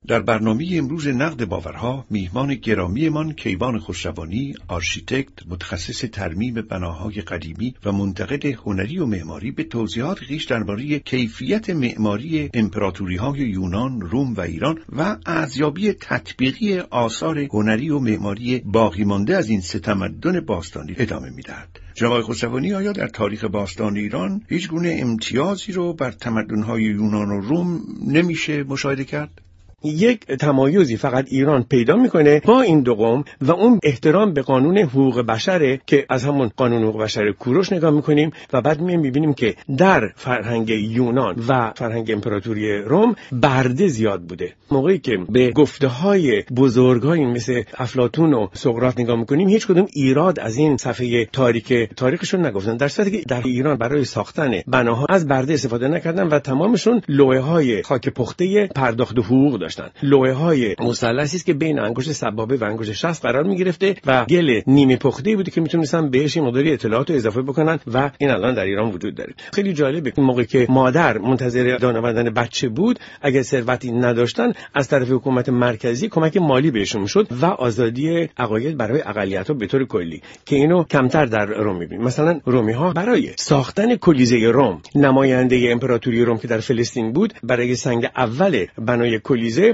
در برنامه امروز نقد باورها میهمان گرامیمان کیوان خسروانی، آرشیتکت متخصص ترمیم بناهای قدیمی و منتقد هنری و معماری، به توضیحات خویش درباره کیفیت معماری امپراتوری‌های یونان، روم و ایران و ارزیابی تطبیقی آثار هنری و معماری باقی مانده از این سه تمدن باستانی ادامه می‌دهد. جناب خسروانی، آیا در تاریخ باستان ایران هیچ گونه امتیازی رو بر تمدن‌های یونان و روم نمیشه مشاهده کرد؟ یک تمایزی فقط ایران پیدا میکنه با این دو قوم و اون احترام به قانون حقوق بشره که از همون قانون حقوق بشر کوروش نگاه میکنیم و بعد میبینیم که در فرهنگ یونان و فرهنگ امپراتوری روم برده زیاد بوده. موقعی که به گفته های بزرگایی مثل افلاطون و سقراط نگاه میکنیم، هیچ کدوم ایراد از این صفحه تاریخشون نگفتن، در صورتی که در ایران برای ساختن بناها از برده استفاده نکردن و تمامشون لوحه های خاک پخته پرداخت حقوق داشتن. لوحه‌های مثلثی است که بین انگشت سبابه و انگشت شست قرار می‌گرفته و گل نیمه پخته‌ای بوده که میتونستن بهش مقداری اطلاعات رو اضافه بکنن و این الان در ایران وجود داره. خیلی جالبه موقعی که مادر منتظر دانه آوردن بچه بود، اگه ثروتی نداشتن از طرف حکومت مرکزی کمک مالی بهشون میشد و آزادی عقاید برای اقلیت‌ها به طور کلی که اینو کمتر در روم می‌بینیم. مثلا رومی‌ها برای ساختن کلیزه روم، نماینده امپراتوری روم که در فلسطین بود، برای سنگ اول بنای کلیزه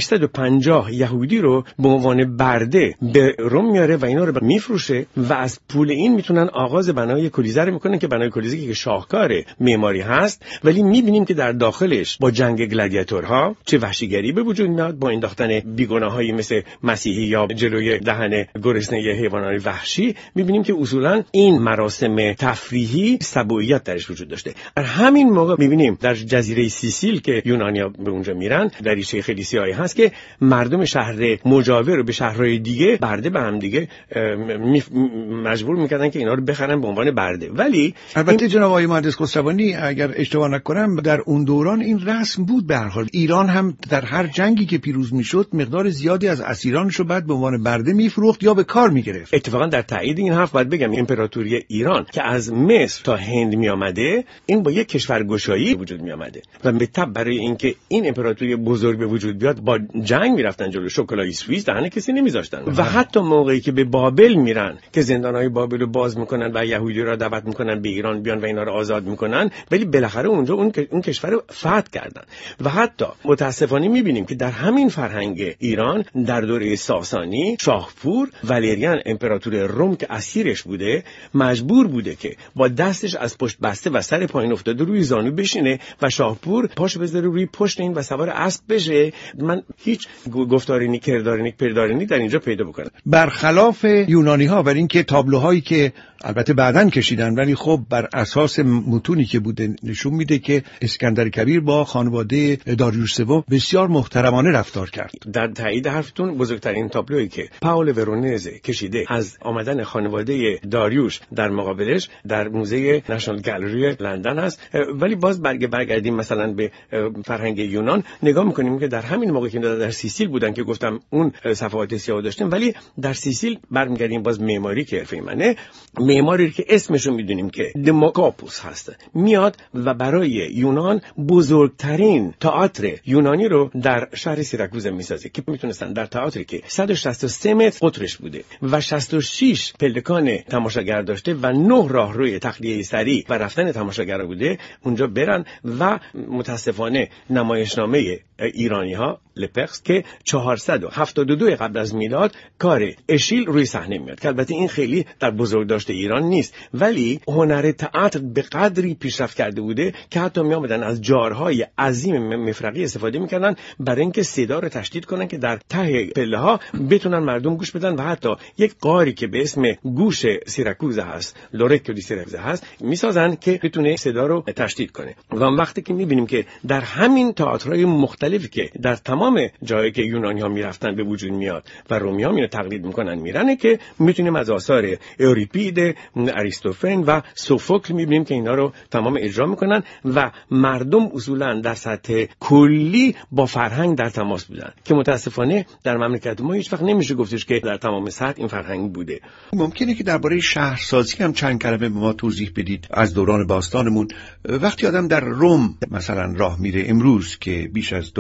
850 یهودی رو به عنوان برده به روم میاره و اینا رو میفروشه و از پول این میتونن آغاز بنای کلیزه رو میکنن که بنای کلیزه که شاهکار معماری هست، ولی میبینیم که در داخلش با جنگ گلادیاتورها چه وحشیگری به وجود میاد، با انداختن بیگناهایی مثل مسیحی یا جلوی دهن گرسنه حیوانات وحشی. میبینیم که اصولا این مراسم تفریحی سبوعیت درش وجود داشته. در همین موقع میبینیم در جزیره سیسیل که یونانیا به اونجا میرن، دریچه خیلی سیاهی هست که مردم شهر مجاور رو به شهرهای دیگه برده به هم دیگه مجبور میکردن که اینا رو بخرن به عنوان برده. ولی البته جناب آقای مهندس خسروانی، اگر اشتباه نکنم در اون دوران این رسم بود. به هر حال ایران هم در هر جنگی که پیروز میشد مقدار زیادی از اسیرانش رو بعد به عنوان برده میفروخت یا به کار میگرفت. اتفاقا در تایید این حرف باید بگم امپراتوری ایران که از مصر تا هند میآمده، این با یک کشورگشایی وجود میآمده و به تبع برای اینکه این امپراتوری بزرگ به وجود بیاد با جنگ میرفتن جلو، شکلات سوئیس دهن کسی نمیذاشتن. و حتی موقعی که به بابل میرن که زندانهای بابل رو باز میکنن و یهودی را دعوت میکنن به ایران بیان و اینا رو آزاد میکنن، ولی بالاخره اونجا اون کشور رو فتح کردن. و حتی متاسفانه میبینیم که در همین فرهنگ ایران در دوره ساسانی شاهپور والریان امپراتور روم که اسیرش بوده، مجبور بوده که با دستش از پشت بسته و سر پایین افتاده روی زانو بشینه و شاهپور پاش بذاره روی پشت این و سوار اسب بشه. من هیچ گفتارینی پردارینی در اینجا پیدا بکنم. برخلاف یونانی ها، برای اینکه تابلوهایی که البته بعداً کشیدن ولی خب بر اساس متونی که بوده نشون میده که اسکندر کبیر با خانواده داریوش سوم بسیار محترمانه رفتار کرد. در تایید حرفتون، بزرگترین تابلویی که پاول ورونزه کشیده از آمدن خانواده داریوش در مقابلش در موزه نشنال گالری لندن هست. ولی باز برگردیم مثلا به فرهنگ یونان، نگاه میکنیم که در همین موقع که در سیسیل بودن که گفتم اون صفحات سیاه داشتیم، ولی در سیسیل برمیگردیم باز معماری که حرفه منه، معماری که اسمشو میدونیم که دموکاپوس هست، میاد و برای یونان بزرگترین تئاتر یونانی رو در شهر سیراکوز میسازه که میتونستن در تئاتری که 163 متر قطرش بوده و 66 پلکان تماشاگر داشته و 9 راهروی تخلیه سری و رفتن تماشاگر بوده، اونجا برن و متاسفانه نمایشنامه ایرانی ها لپرس که 472 قبل از میلاد کار اشیل روی صحنه میاد که البته این خیلی در بزرگداشت ایران نیست، ولی هنر تئاتر به قدری پیشرفت کرده بوده که حتی می آمدن از جارهای عظیم مفرقی استفاده میکردن برای اینکه صدا رو تشدید کنن که در ته پله ها بتونن مردم گوش بدن و حتی یک غاری که به اسم گوش سیراکوز هست، لورکو دی سیراکوز هست، میسازن که بتونه صدا رو تشدید کنه. و وقتی که میبینیم که در همین تئاترهای مختلفی که در تمام جایی که یونانی‌ها میرفتن به وجود میاد و رومی‌ها اینو تقلید میکنن میرنه، که میتونیم از آثار اوریپید، اریستوفن و سوفوکل میبینیم که اینا رو تمام اجرا میکنن و مردم اصولا در سطح کلی با فرهنگ در تماس بودن که متاسفانه در مملکت ما هیچ وقت نمیشه گفتش که در تمام سطح این فرهنگ بوده. ممکنه که درباره شهرسازی هم چند کلمه به ما توضیح بدید از دوران باستانمون. وقتی آدم در روم مثلا راه میره امروز که بیش از 2000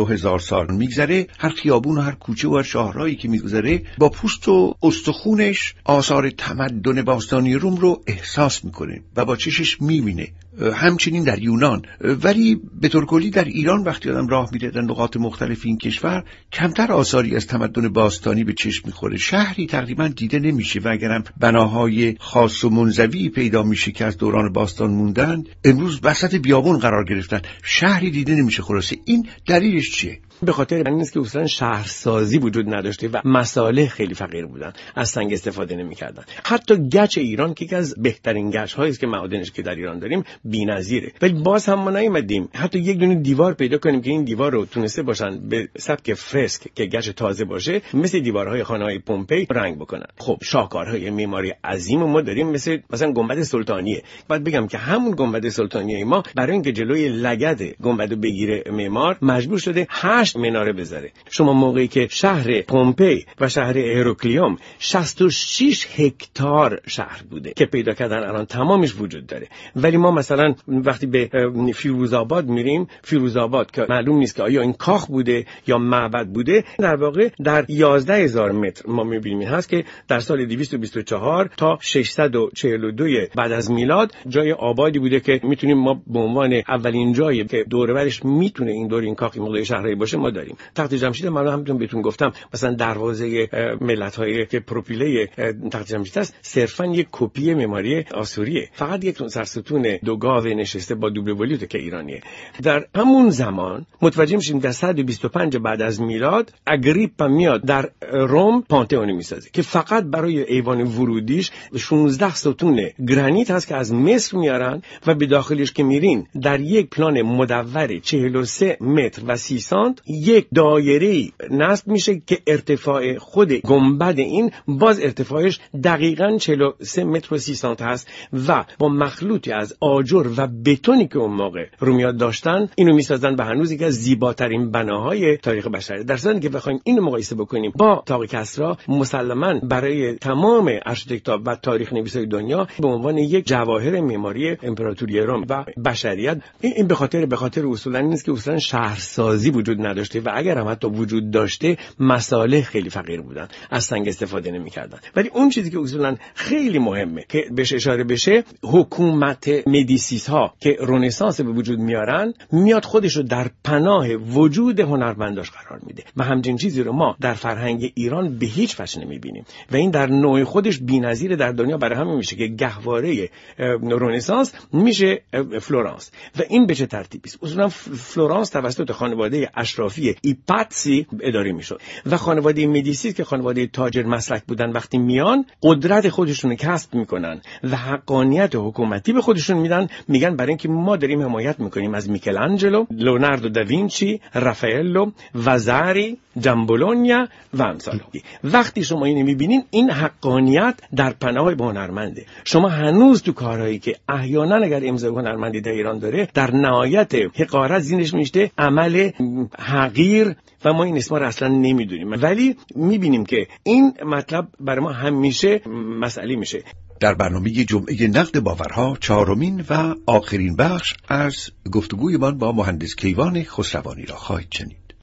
سال میگذره، هر خیابون و هر کوچه و هر شاهراهی که میگذره با پوست و استخونش آثار تمدن باستانی روم رو احساس میکنه و با چشش میبینه. همچنین در یونان، ولی به طور کلی در ایران وقتی آدم راه میره در نقاط مختلف این کشور کمتر آثاری از تمدن باستانی به چشم میخوره. شهری تقریبا دیده نمیشه و اگرم بناهای خاص و منزوی پیدا میشه که از دوران باستان موندن، امروز وسط بیابون قرار گرفتن، شهری دیده نمیشه. خلاصه این دلیلش چیه؟ به خاطر این است که اصلا شهرسازی وجود نداشته و مصالح خیلی فقیر بودن، از سنگ استفاده نمی‌کردن. حتی گچ ایران که یکی از بهترین گچ‌هایی است که معادنش که در ایران داریم بی‌نظیره، ولی باز هم ما نیومدیم حتی یک دونه دیوار پیدا کنیم که این دیوار رو تونسته باشن به سبک فرسک که گچ تازه باشه مثل دیوارهای خانه‌های پومپئی رنگ بکنن. خب شاهکارهای معماری عظیم ما داریم، مثلا گنبد سلطانیه. بعد بگم که همون گنبد سلطانیه ما برای اینکه جلوی لگد گنبدو بگیره معمار مجبور شده 8 مناره بذاره. شما موقعی که شهر پومپئی و شهر هراکلیوم 66 هکتار شهر بوده که پیدا کردن الان تمامش وجود داره، ولی ما مثلا وقتی به فیروزآباد میریم، فیروزآباد که معلوم نیست که آیا این کاخ بوده یا معبد بوده، در واقع در 11000 متر ما میبینیم هست که در سال 224 تا 642 بعد از میلاد جای آبادی بوده که میتونیم ما به عنوان اولین جایی که دور و برش میتونه این دور این کاخ مقدار شهری باشه ما داریم. تخت جمشید من همونطور بهتون گفتم مثلا دروازه ملت‌های که پروپیله تخت جمشید است صرفا یک کپی معماری آسوریه، فقط یک سرستون دو گاو نشسته با دوبله ولیوت که ایرانیه. در همون زمان متوجه میشیم در 125 بعد از میلاد اگریپا میاد در روم پانتئون میسازه که فقط برای ایوان ورودیش 16 ستون گرانیت هست که از مصر میارن و به داخلش که میرین در یک پلان مدور 43 متر و 30 سانت یک دایره نصب میشه که ارتفاع خود گنبد این باز ارتفاعش دقیقاً 43 متر و 30 سانت هست و با مخلوطی از آجر و بتونی که اون موقع رومیات داشتن اینو میسازن و هنوز یکی از زیباترین بناهای تاریخ بشر. در صورتی که بخوایم اینو مقایسه بکنیم با طاق کسری، مسلماً برای تمام ارشیتکت‌ها و تاریخ نویسای دنیا به عنوان یک جواهر معماری امپراتوری روم و بشریت، این به خاطر اصولاً این است که اصولاً شهرسازی وجود نداشته و اگر هم حتی وجود داشته مصالح خیلی فقیر بودن، از سنگ استفاده نمی‌کردن. ولی اون چیزی که اصولاً خیلی مهمه که بهش اشاره بشه، حکومت مدیسیس ها که رنسانس به وجود میارن میاد خودش رو در پناه وجود هنرمنداش قرار میده و همچین چیزی رو ما در فرهنگ ایران به هیچ وجه نمیبینیم و این در نوع خودش بی‌نظیر در دنیا. برای همین میشه که گهواره رنسانس میشه فلورانس و این به چه ترتیبی است؟ اصولا فلورانس توسط خانواده اشرافی ایپاتسی اداره میشد و خانواده مدیسیس که خانواده تاجر مسلک بودن وقتی میان قدرت خودشون کسب میکنن و حقانیت حکومتی به خودشون میگن برای اینکه ما داریم حمایت میکنیم از میکلانجلو، لئوناردو داوینچی، رافائلو، وازاری، جامبولونیا و امثال. وقتی شما اینو میبینین این حقانیت در پناه به هنرمنده. شما هنوز تو کارهایی که احیانا اگر امضای هنرمندی در ایران داره در نهایت حقارت زینش میشته عمل حقیر و ما این اسما رو اصلا نمیدونیم، ولی میبینیم که این مطلب برای ما همیشه مسئله میشه. در برنامه جمعه نقد باورها چهارمین و آخرین بخش از گفتگوی من با مهندس کیوان خسروانی را خواهید شنید.